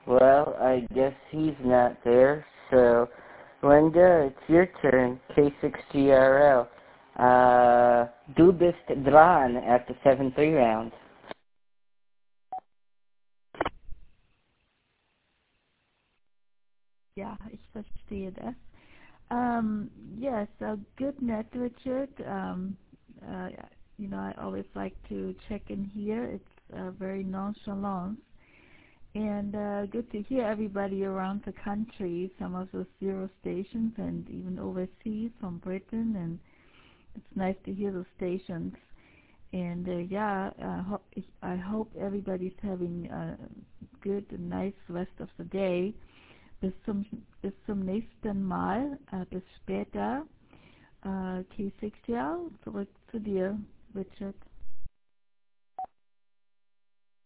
Well, I guess he's not there. So, Linda, it's your turn. K6GRL. Du bist dran at the 7-3 round. Ja, ich verstehe das. Yes, good night, Richard. Uh, I always like to check in here. It's very nonchalant. And good to hear everybody around the country, some of those zero stations and even overseas from Britain. And it's nice to hear those stations. And I hope everybody's having a good and nice rest of the day. Bis zum nächsten Mal. Bis später. T6, ja, zurück zu dir, Richard.